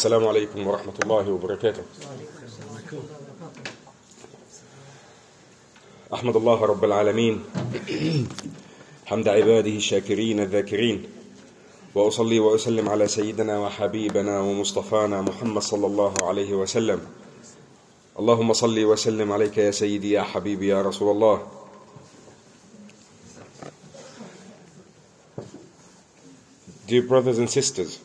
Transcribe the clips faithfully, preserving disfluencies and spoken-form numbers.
السلام عليكم ورحمة الله وبركاته. أحمد الله رب العالمين حمد عباده الشاكرين الذاكرين، وأصلي وأسلم على سيدنا وحبيبنا ومصطفانا محمد صلى الله عليه وسلم. اللهم صل وسلم عليك يا سيدي يا حبيبي يا رسول الله. Dear brothers and sisters,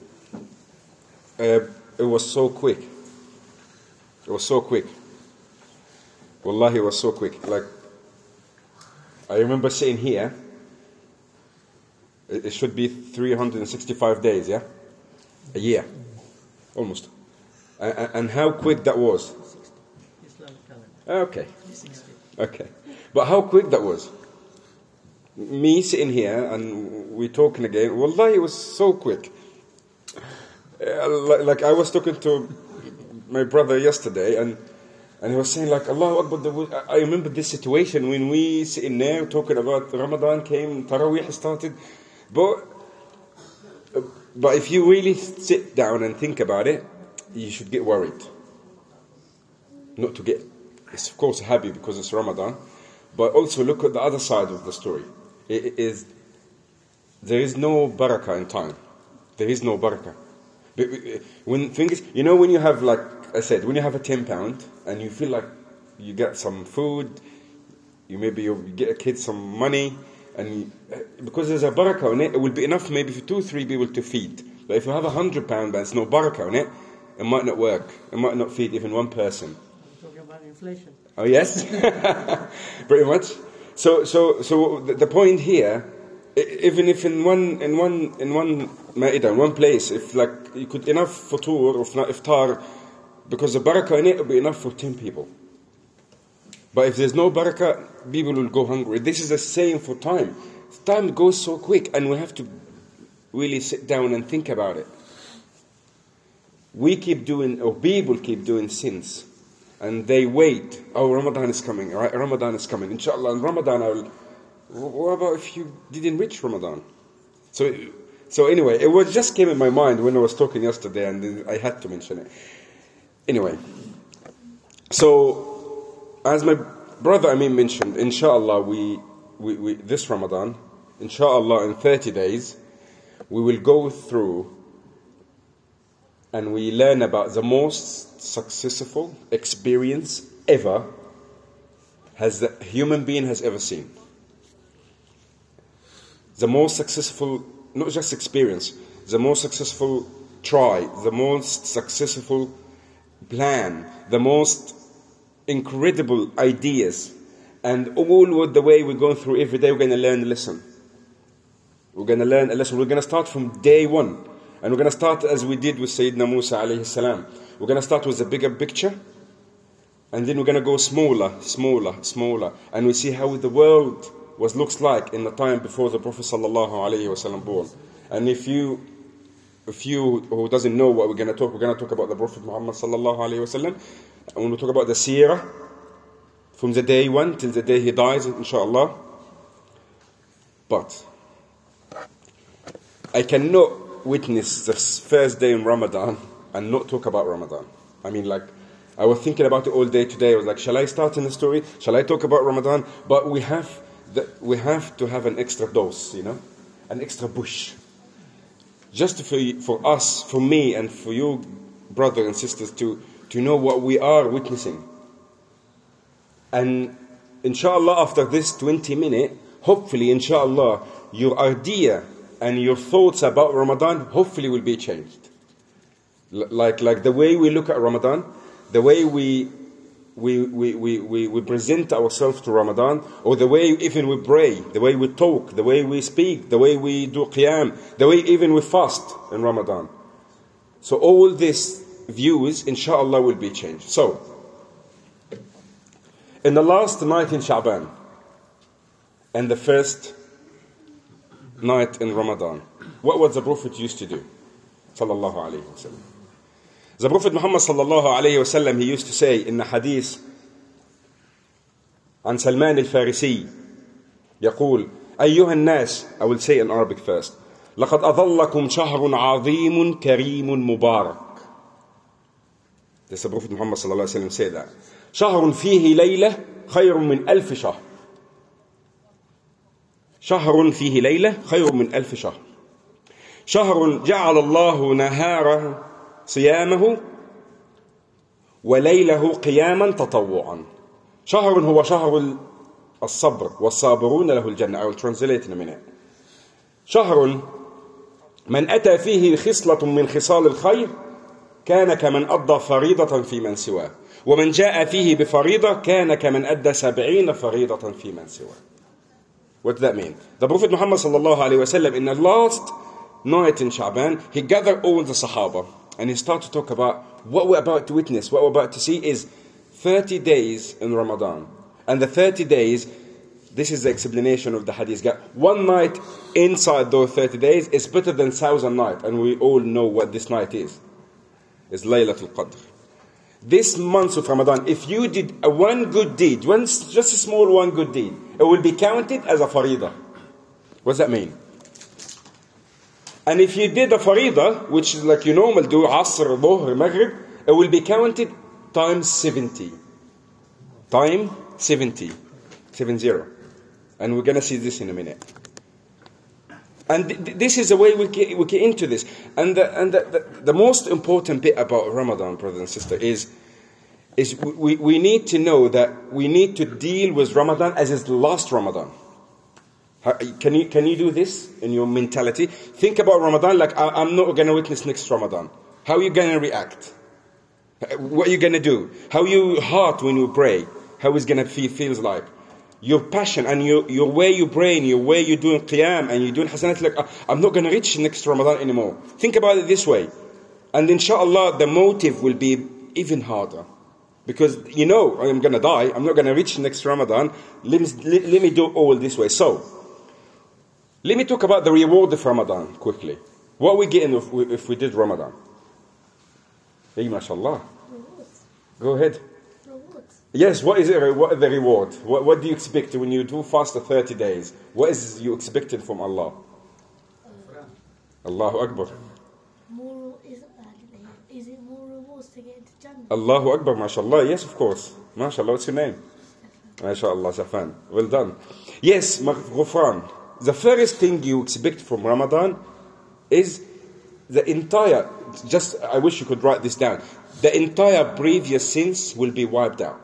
uh, it was so quick. It was so quick. Wallahi, it was so quick. Like, I remember sitting here. It should be three hundred sixty-five days, yeah? A year. Almost. And, and how quick that was. Okay. Okay. But how quick that was. Me sitting here and we talking again. Wallahi, it was so quick. Uh, like I was talking to my brother yesterday, and and he was saying like, Allahu Akbar. I remember this situation when we sitting there talking about Ramadan came, Taraweeh started. But but if you really sit down and think about it, you should get worried. Not to get, it's of course happy because it's Ramadan, but also look at the other side of the story. It is there is no barakah in time. There is no barakah. When things, you know, when you have, like I said, when you have a ten pound and you feel like you get some food, you maybe you get a kid some money, and you, because there's a barakah on it, it will be enough maybe for two, three people to feed. But if you have a hundred pound, but there's no barakah on it, it might not work. It might not feed even one person. You're talking about inflation. Oh yes, pretty much. So, so, so the, the point here, even if in one, in one, in one ma'idah, in one place, if like you could enough for futur or iftar, because the barakah in it will be enough for ten people. But if there's no barakah, people will go hungry. This is the same for time. Time goes so quick, and we have to really sit down and think about it. We keep doing, or people keep doing sins, and they wait. Oh, Ramadan is coming, right? Ramadan is coming. Inshallah, in Ramadan I will. What about if you didn't reach Ramadan? So, so anyway, it was just came in my mind when I was talking yesterday, and I had to mention it. Anyway, so as my brother Amin mentioned, inshallah, we, we, we this Ramadan, inshallah, in thirty days, we will go through and we learn about the most successful experience ever has the human being has ever seen. The most successful, not just experience, the most successful try, the most successful plan, the most incredible ideas, and all with the way we're going through every day, we're going to learn a lesson. We're going to learn a lesson. We're going to start from day one. And we're going to start as we did with Sayyidina Musa alayhi salam. We're going to start with the bigger picture, and then we're going to go smaller, smaller, smaller, and we see how the world was looks like in the time before the Prophet sallallahu alaihi wasallam born. And if you, if you who doesn't know what we're going to talk, we're going to talk about the Prophet Muhammad sallallahu alaihi wasallam, and when we talk about the seerah from the day one till the day he dies, inshallah. But I cannot witness this first day in Ramadan and not talk about Ramadan. I mean, like, I was thinking about it all day today. I was like, shall I start in the story? Shall I talk about Ramadan? But we have that we have to have an extra dose, you know, an extra push, just for for us, for me, and for you, brothers and sisters, to to know what we are witnessing. And inshallah, after this twenty minute, hopefully, inshallah, your idea and your thoughts about Ramadan hopefully will be changed. L- like like the way we look at Ramadan, the way we. We, we, we, we, we present ourselves to Ramadan, or the way even we pray, the way we talk, the way we speak, the way we do qiyam, the way even we fast in Ramadan. So all these views, inshallah, will be changed. So, in the last night in Sha'ban, and the first night in Ramadan, what was the Prophet used to do? Sallallahu alayhi wa sallam. The Prophet Muhammad sallallahu alayhi wa sallam, he used to say in the hadith عن سلمان الفارسي يقول أيها الناس, I will say in Arabic first, لقد أظلكم شهر عظيم كريم مبارك. This the Prophet Muhammad sallallahu alaihi wasallam said that. شهر فيه ليلة خير من ألف شهر. شهر فيه ليلة خير من ألف شهر. شهر جعل الله نهاره صيامه وليله قياما تطوعا. شهر هو شهر الصبر والصابرون له الجنة. I will translate in a minute. شهر من أتى فيه خصلة من خصال الخير كان كمن أدى فريضة في من سواه ومن جاء فيه بفريضة كان كمن أدى سبعين فريضة في من سواه. What does that mean? The Prophet Muhammad sallallahu alayhi wa sallam, in the last night in Sha'ban, he gathered all the Sahaba and he started to talk about what we're about to witness, what we're about to see is thirty days in Ramadan. And the thirty days, this is the explanation of the hadith. One night inside those thirty days is better than thousand nights. And we all know what this night is. It's Laylatul Qadr. This month of Ramadan, if you did a one good deed, one, just a small one good deed, it will be counted as a farida. What does that mean? And if you did a farida, which is like you normal do, Asr, Dhuhr, Maghrib, it will be counted times seventy. Time seventy. Seven zero. And we're going to see this in a minute. And th- this is the way we get, we get into this. And, the, and the, the, the most important bit about Ramadan, brothers and sisters, is, is we, we need to know that we need to deal with Ramadan as is the last Ramadan. How, can you can you do this in your mentality? Think about Ramadan like I, I'm not going to witness next Ramadan. How are you going to react? What are you going to do? How your heart when you pray? How is going to feel feels like? Your passion and your, your way you pray and your way you're doing qiyam and you're doing hasanat, like, I'm not going to reach next Ramadan anymore. Think about it this way. And inshallah, the motive will be even harder. Because, you know, I'm going to die. I'm not going to reach next Ramadan. Let me, let, let me do all this way. So, let me talk about the reward of Ramadan quickly. What we get if we, if we did Ramadan? Hey, mashallah. Go ahead. Yes, what is it? What is the reward? What, what do you expect when you do fast for thirty days? What is you expected from Allah? Allahu Akbar. More is, uh, is it more rewards to get into Jannah? Allahu Akbar, mashallah. Yes, of course. Mashallah, what's your name? Mashallah, Safan. Well done. Yes, Ghufran. The first thing you expect from Ramadan is the entire, just, I wish you could write this down. The entire previous sins will be wiped out.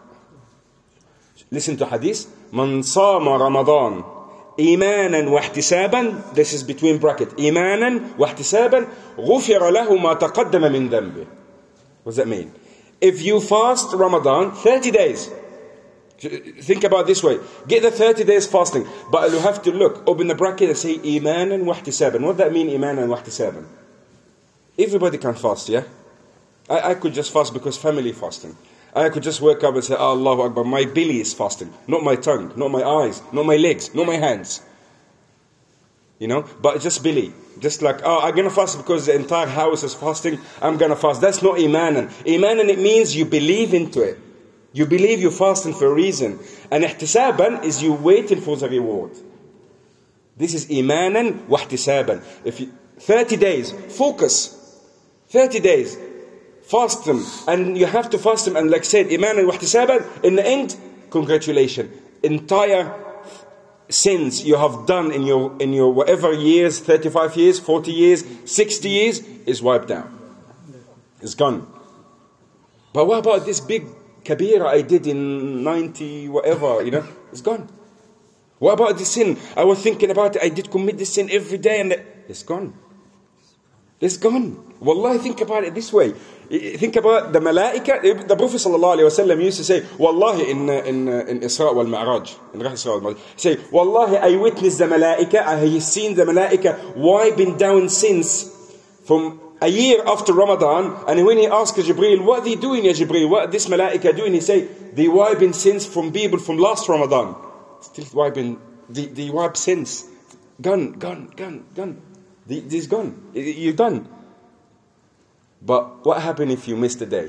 Listen to hadith. Man sama Ramadan imanan wa ihtisaban. This is between brackets. Imanan wa ihtisaban. Ghufira lahu ma taqaddama min dhanbi. What does that mean? If you fast Ramadan, thirty days. Think about this way. Get the thirty days fasting. But you have to look, open the bracket and say imanan wa ihtisaban. What does that mean, imanan wa ihtisaban? Everybody can fast, yeah? I, I could just fast because family fasting. I could just wake up and say, oh, Allahu Akbar, my belly is fasting. Not my tongue, not my eyes, not my legs, not my hands. You know, but just belly. Just like, oh, I'm going to fast because the entire house is fasting. I'm going to fast. That's not imanan. Imanan, it means you believe into it. You believe you're fasting for a reason. And ihtisaban is you waiting for the reward. This is imanan wa ihtisaban. If you, thirty days, focus. thirty days. Fast them, and you have to fast them, and like I said, iman wa ihtisaban, in the end, congratulations. Entire sins you have done in your in your whatever years, thirty-five years, forty years, sixty years, is wiped out. It's gone. But what about this big kabira I did in ninety whatever, you know? It's gone. What about this sin? I was thinking about it, I did commit this sin every day, and it's gone. It's gone. Wallahi, think about it this way. Think about the malaika. The Prophet sallallahu alaihi wasallam used to say, Wallahi, in in in Isra wal Mi'raj, in Isra wal Mi'raj, say, Wallahi, I witnessed the malaika. I have seen the malaika wiping down sins from a year after Ramadan. And when he asked Jibreel, what are they doing, ya Jibreel? What are this malaika doing? He say, they wiping sins from people from last Ramadan. Still wiping, they, they wipe sins. Gone, gone, gone, gone. This gone. You're done. But what happened if you missed a day?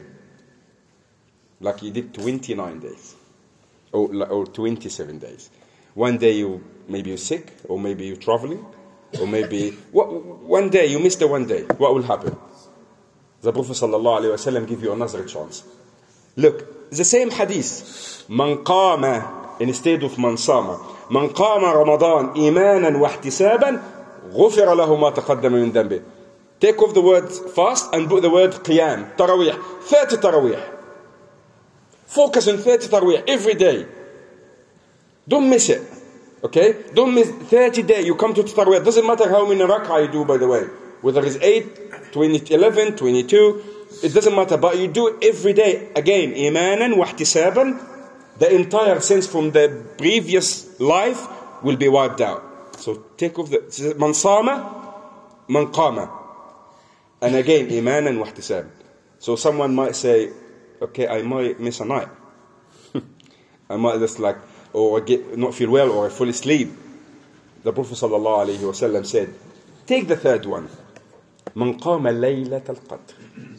Like you did twenty-nine days. Or, or twenty-seven days. One day you, maybe you're sick, or maybe you're traveling, or maybe, what, one day, you missed a one day. What will happen? The Prophet sallallahu alayhi wa sallam give you another chance. Look, the same hadith. Man qama instead of man sama. Man qama Ramadan imanan wa ihtisaban ghufira lahu ma taqaddama min dhanbi. Take off the word fast and put the word qiyam, tarawih, thirty tarawih. Focus on thirty tarawih every day. Don't miss it. Okay? Don't miss thirty days. You come to tarawih. It doesn't matter how many rak'ah you do, by the way. Whether it's eight, twenty, eleven, twenty-two, it doesn't matter. But you do it every day. Again, imanan wa ihtisaban. The entire sins from the previous life will be wiped out. So take off the man sama, man qama. And again, imanan wa ihtisaban. So someone might say, okay, I might miss a night. I might just like, or get, not feel well, or I fall asleep. The Prophet sallallahu alayhi wa sallam said, take the third one. Man qama laylat al-qadr.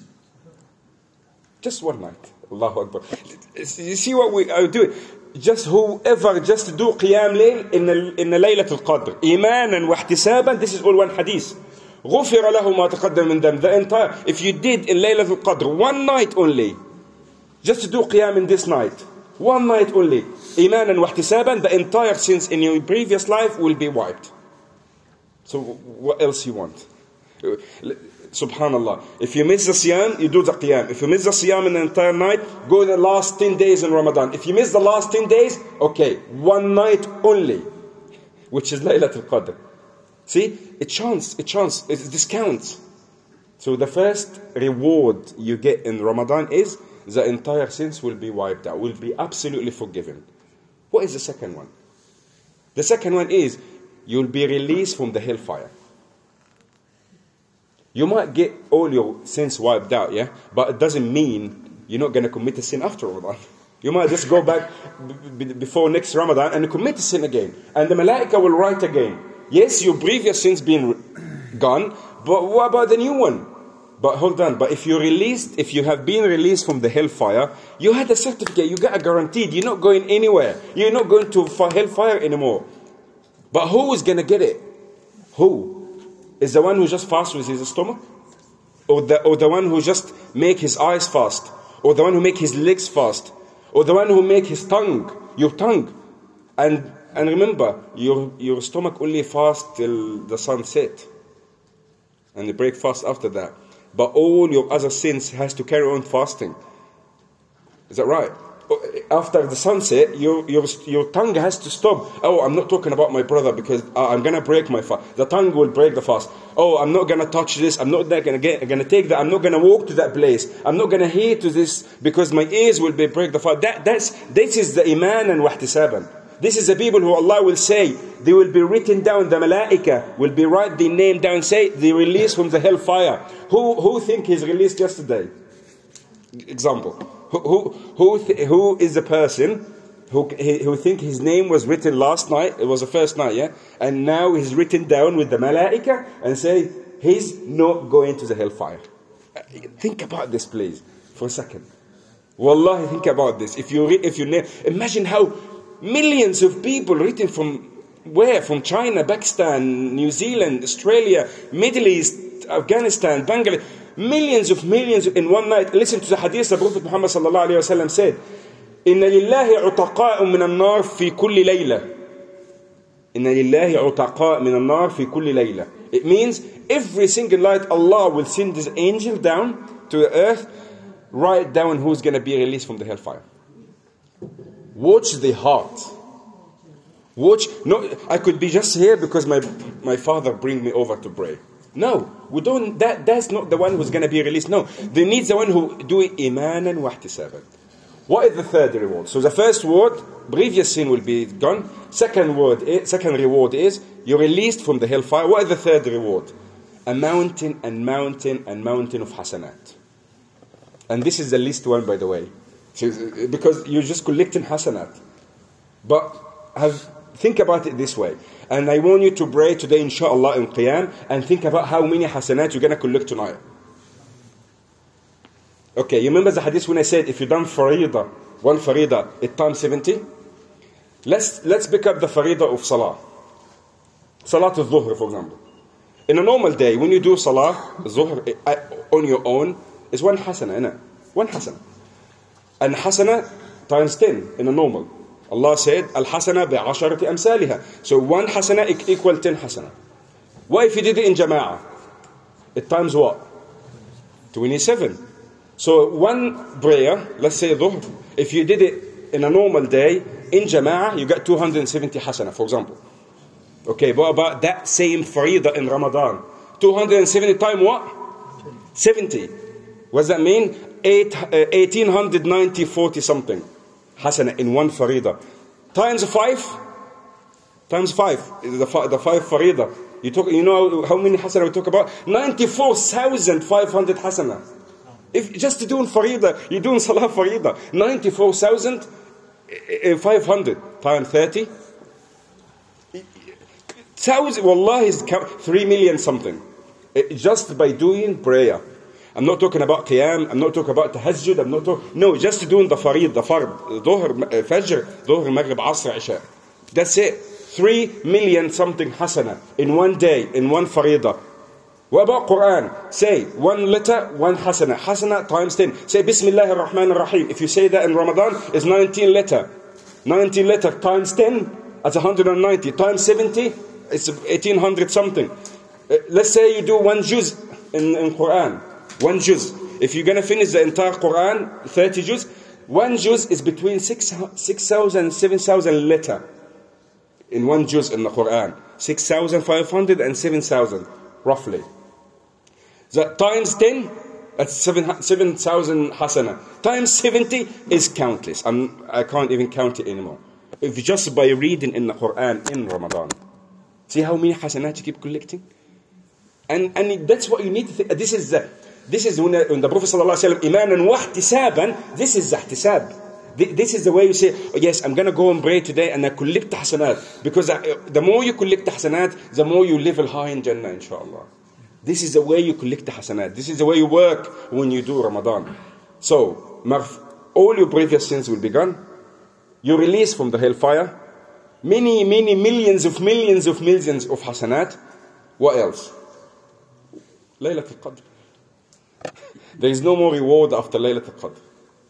Just one night. Allahu Akbar. You see what we are doing? Just whoever just do qiyam layl in the, in the laylat al-qadr. Imanan wa ihtisaban. This is all one hadith. غُفِرَ لَهُ مَا تَقَدَّمَ مِنْ ذَنْبٍ. The entire, if you did in laylat al-qadr, one night only, just to do qiyam in this night, one night only, imanan wa ihtisaban, the entire sins in your previous life will be wiped. So what else you want? Subhanallah. If you miss the siyam, you do the qiyam. If you miss the siyam in the entire night, go the last ten days in Ramadan. If you miss the last ten days, okay, one night only, which is Laylat al-Qadr. See, a chance, a chance, it discounts. So the first reward you get in Ramadan is the entire sins will be wiped out, will be absolutely forgiven. What is the second one? The second one is you'll be released from the hellfire. You might get all your sins wiped out, yeah? But it doesn't mean you're not going to commit a sin after Ramadan. You might just go back b- b- before next Ramadan and commit a sin again. And the Malaika will write again. Yes, your previous sins been gone, but what about the new one? But hold on, but if you're released, if you have been released from the hellfire, you had a certificate, you got a guaranteed, you're not going anywhere. You're not going to hellfire anymore. But who is going to get it? Who? Is the one who just fasts with his stomach? Or the, or the one who just make his eyes fast? Or the one who make his legs fast? Or the one who make his tongue, your tongue? And and remember, your, your stomach only fast till the sun set. And you break fast after that. But all your other sins has to carry on fasting. Is that right? After the sunset, your, your, your tongue has to stop. Oh, I'm not talking about my brother because I'm going to break my fast. The tongue will break the fast. Oh, I'm not going to touch this. I'm not going to get, going to take that. I'm not going to walk to that place. I'm not going to hear to this because my ears will be break the fast. That, that's, this is the iman and wahtisaban. This is the people who Allah will say, they will be written down, the malaika will be write their name down, say, they released from the hellfire. Who, who think he's released yesterday? Example. Who, who, who, th- who is the person who, who think his name was written last night, it was the first night, yeah? And now he's written down with the malaika and say, he's not going to the hellfire. Think about this, please, for a second. Wallahi, think about this. If you, re- if you name, imagine how millions of people written from where? From China, Pakistan, New Zealand, Australia, Middle East, Afghanistan, Bangladesh. Millions of millions in one night. Listen to the hadith the Prophet Muhammad sallallahu alayhi wa sallam said. إِنَّ لِلَّهِ عُتَقَاءٌ مِّنَ النَّارِ فِي كُلِّ لَيْلَةٍ إِنَّ لِلَّهِ عُتَقَاءٌ مِّنَ النَّارِ فِي كُلِّ لَيْلَةٍ. It means every single night Allah will send His angel down to the earth, write down who's going to be released from the hellfire. Watch the heart. Watch. No, I could be just here because my my father bring me over to pray. No, we don't. That that's not the one who's going to be released. No, they need the one who do it imanan wa ihtisaban. What is the third reward? So the first word, previous sin will be gone. Second word, is, second reward is you're released from the hellfire. What is the third reward? A mountain and mountain and mountain of hasanat. And this is the least one, by the way. Because you're just collecting hasanat. But have, think about it this way. And I want you to pray today, inshallah, in Qiyam, and think about how many hasanat you're going to collect tonight. Okay, you remember the hadith when I said, if you done farida, one farida, it times seventy? Let's, let's pick up the farida of salah. Salat al-Dhuhr, for example. In a normal day, when you do salah, Zuhr, on your own, is one hasana, innit? One hasana. And hasana times ten in a normal. Allah said, al-hasana bi'asharati amsalha. So one hasana equal ten hasana. What if you did it in jama'ah? It times what? twenty-seven. So one prayer, let's say dhuhr, if you did it in a normal day, in jama'ah, you get two hundred seventy hasana, for example. Okay, what about that same faridah in Ramadan? two hundred seventy times what? seventy. What does that mean? Eight, uh, eighteen ninety, forty something hasana in one faridah. Times five? Times five. The, the five faridah. You, talk, you know how many hasana we talk about? ninety-four thousand five hundred hasana. If just doing faridah, you're doing salah faridah. ninety-four thousand five hundred times thirty. Thousand, wallah, is three million something. Just by doing prayer. I'm not talking about qiyam, I'm not talking about tahajjud, I'm not talking, no, just doing the farid, the fard, dhuhr, fajr, dhuhr, maghrib, asr, isha. That's it. Three million something hasana in one day, in one faridah. What about Quran? Say one letter, one hasana. Hasana times ten. Say Bismillah ar-Rahman ar-Rahim. If you say that in Ramadan, it's nineteen letter. nineteen letter times ten, that's one hundred ninety. Times seventy, it's eighteen hundred something. Uh, let's say you do one juz in, in Quran. One juz. If you're going to finish the entire Quran, thirty juz, one juz is between six thousand, seven thousand letter. In one juz in the Quran. six thousand five hundred and seven thousand, roughly. That times ten, that's seven thousand hasana. Times seventy is countless. I'm, I can't even count it anymore. If just by reading in the Quran in Ramadan. See how many hasanat you keep collecting? And, and that's what you need to think. This is the, this is when the, when the Prophet sallallahu alaihi wasallam, imanan wa ihtisaban, this is the ihtisab. This is the way you say, oh, yes, I'm going to go and pray today and I collect hasanat. Because the more you collect hasanat, the more you level high in Jannah, inshallah. This is the way you collect the hasanat. This is the way you work when you do Ramadan. So, all your previous sins will be gone. You release from the hellfire. Many, many millions of millions of millions of hasanat. What else? Laylat al-Qadr. There is no more reward after Laylat al-Qadr.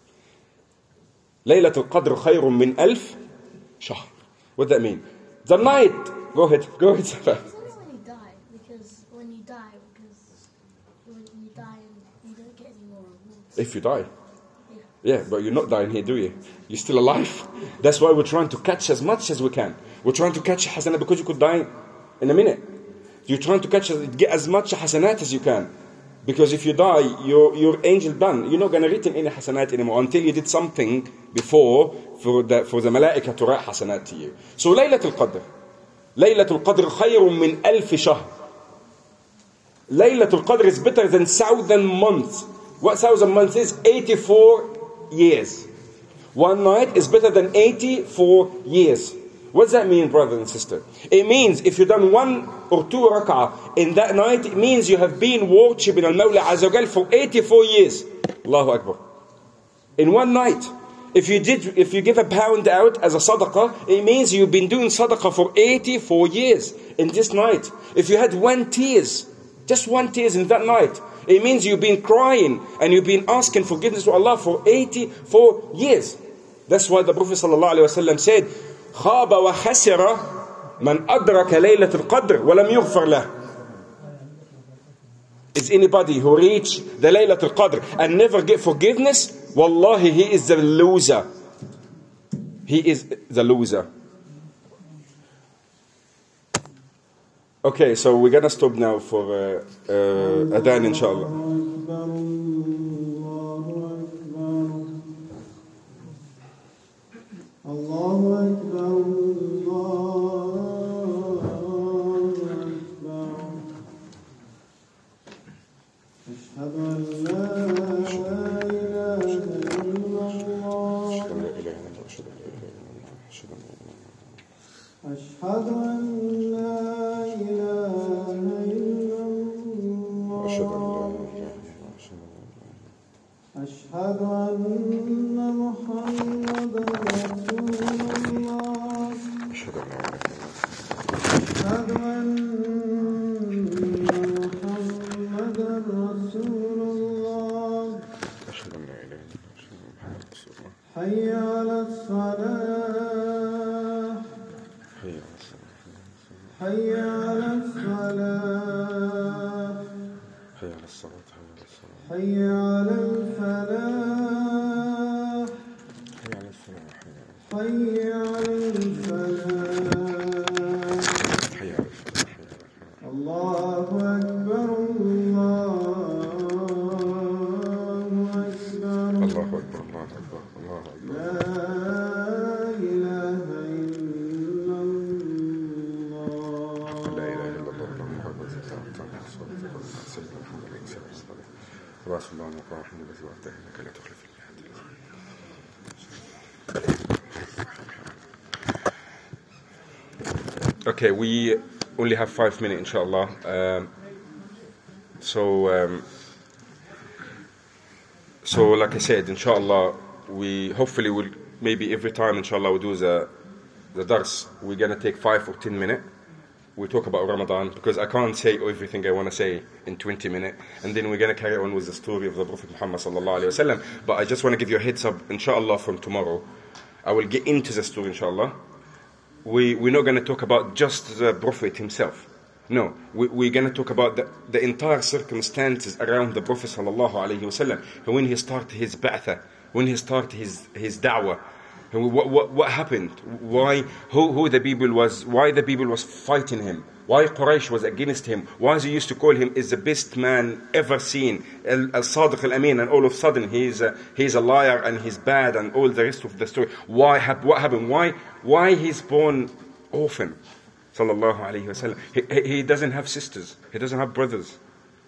Laylat al-Qadr khayrun min alf shahr. What does that mean? The night. Go ahead. Go ahead. It's only when you die, because when you die, because when you die, you don't get any more rewards. If you die. Yeah. Yeah, but you're not dying here, do you? You're still alive. That's why we're trying to catch as much as we can. We're trying to catch hasanat because you could die in a minute. You're trying to catch, get as much hasanat as you can. Because if you die, your your angel done. You're not going to return any hasanat anymore until you did something before for the for the malaika to write hasanat to you. So Laylat al-Qadr. Laylat al-Qadr khayrun min alf shahr. Laylat al-Qadr is better than thousand months. What thousand months is? eighty-four years. One night is better than eighty-four years. What does that mean, brother and sister? It means if you've done one or two rak'ah in that night, it means you have been worshipping Al-Mawla Azza wa Jal for eighty-four years. Allahu Akbar. In one night. If you did, if you give a pound out as a sadaqah, it means you've been doing sadaqah for eighty-four years in this night. If you had one tears, just one tears in that night, it means you've been crying and you've been asking forgiveness to Allah for eighty-four years. That's why the Prophet sallallahu alaihi wasallam said, خاب وخسر من أدرك ليلة القدر ولم يغفر له. Is anybody who reach the Laylat al-Qadr and never get forgiveness, wallahi, he is the loser. He is the loser. Okay, so we're gonna stop now for uh, uh, Adhan, inshallah. Allahu Akbar, Allahu Akbar. Ashhadu an la ilaha illallah. Ashhadu an la ilaha illallah. Ashhadu anna Muhammadan Rasulullah. Ashhadu anna Muhammadan Rasulullah. حي على الصلاة حي على الصلاة حي على الصلاة حي على الصلاة حي على الفلاح حي على الفلاح حي على الفلاح حي على الفلاح. الله أكبر الله أكبر الله أكبر الله أكبر الله أكبر. لا إله إلا الله لا إله إلا الله محمد رسول الله سيدنا محمد عليه الصلاة والسلام. رسول الله مقام الذي وعدته إنك لا تخلف الميعاد. Okay, we only have five minutes, inshallah. Um, so, um, so like I said, inshallah, we hopefully will maybe every time, inshallah, we do the the dars. We're gonna take five or ten minutes. We talk about Ramadan because I can't say everything I want to say in twenty minutes, and then we're gonna carry on with the story of the Prophet Muhammad sallallahu alaihi wasallam. But I just want to give you a heads up, inshallah, from tomorrow, I will get into the story, inshallah. We, we're not going to talk about just the Prophet himself. No, we, we're going to talk about the, the entire circumstances around the Prophet sallallahu alaihi wasallam. When he started his ba'tha, when he started his, his da'wah, what, what, what happened? Why, who, who the people was, why the people was fighting him? Why Quraysh was against him? Why they used to call him is the best man ever seen, Al-Sadiq Al-Amin, and all of a sudden he's a, he's a liar and he's bad and all the rest of the story. Why? What happened? Why? Why he's born orphan? Sallallahu alaihi wasallam. He, he doesn't have sisters. He doesn't have brothers.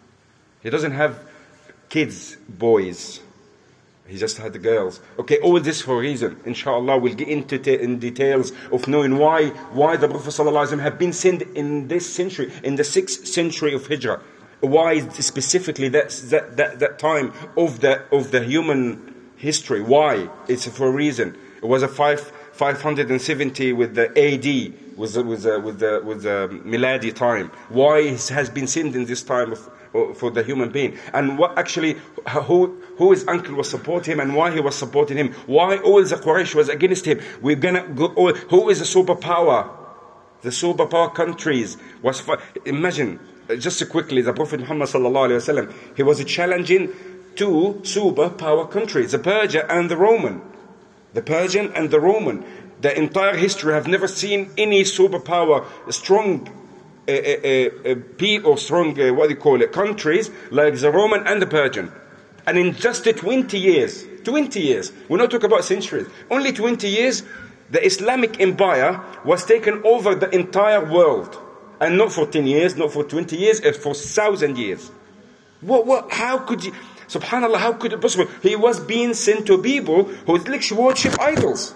He doesn't have kids, boys. He just had the girls. Okay, all this for a reason. Inshallah, we'll get into te- in details of knowing why why the Prophet ﷺ have been sent in this century, in the sixth century of Hijrah. Why specifically that that that, that time of the of the human history? Why? It's for a reason. It was a five five hundred and seventy with the A D, with the, with the, with the with the Miladi time. Why it has been sent in this time of for the human being, and what actually who who his uncle was supporting him and why he was supporting him, why all the Quraysh was against him. We're gonna go all, who is the superpower? The superpower countries was for, imagine just quickly the Prophet Muhammad sallallahu alaihi wasallam, he was challenging two superpower countries, the Persian and the Roman. The Persian and the Roman. The entire history have never seen any superpower strong Uh, uh, uh, P or strong, uh, what do you call it, countries like the Roman and the Persian. And in just twenty years, twenty years, we're not talking about centuries, only twenty years, the Islamic empire was taken over the entire world. And not for ten years, not for twenty years, it's for one thousand years. What, what, how could you, subhanAllah, how could it possible? He was being sent to people who literally worship idols.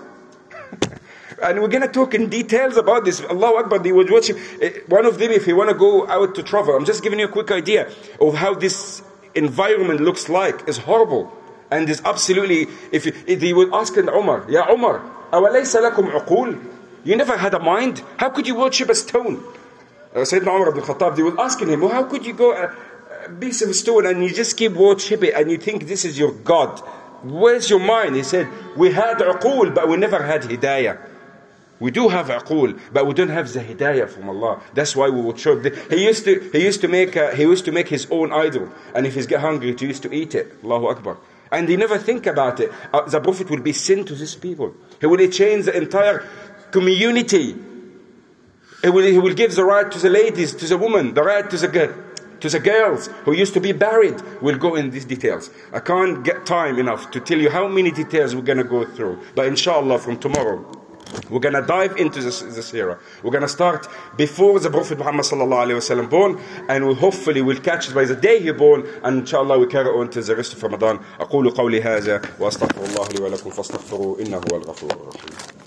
And we're going to talk in details about this. Allahu Akbar, they would watch him. One of them, if you want to go out to travel, I'm just giving you a quick idea of how this environment looks like. It's horrible. And it's absolutely, if, you, if they would ask Umar, Ya Umar, أَوَلَيْسَ لَكُمْ عُقُولٌ? You never had a mind? How could you worship a stone? Uh, Sayyidina Umar ibn Khattab, they were asking him, well, how could you go a, a piece of stone and you just keep worshiping it and you think this is your God? Where's your mind? He said, we had uqul, but we never had hidayah. We do have uqul, but we don't have the hidayah from Allah. That's why we would show. He used to, he used to make, a, he used to make his own idol, and if he's get hungry, he used to eat it. Allahu Akbar. And he never think about it. Uh, the Prophet will be sent to these people. He will change the entire community. He will, he will give the right to the ladies, to the women, the right to the girl. To the girls who used to be buried. We'll go in these details. I can't get time enough to tell you how many details we're going to go through. But inshallah from tomorrow, we're going to dive into this, this era. We're going to start before the Prophet Muhammad sallallahu alaihi wasallam born, and we hopefully will catch it by the day he born, and inshallah we carry on to the rest of Ramadan. أقول قولي هذا وأستغفر الله لي ولكم فاستغفروه إنه هو الغفور الرحيم.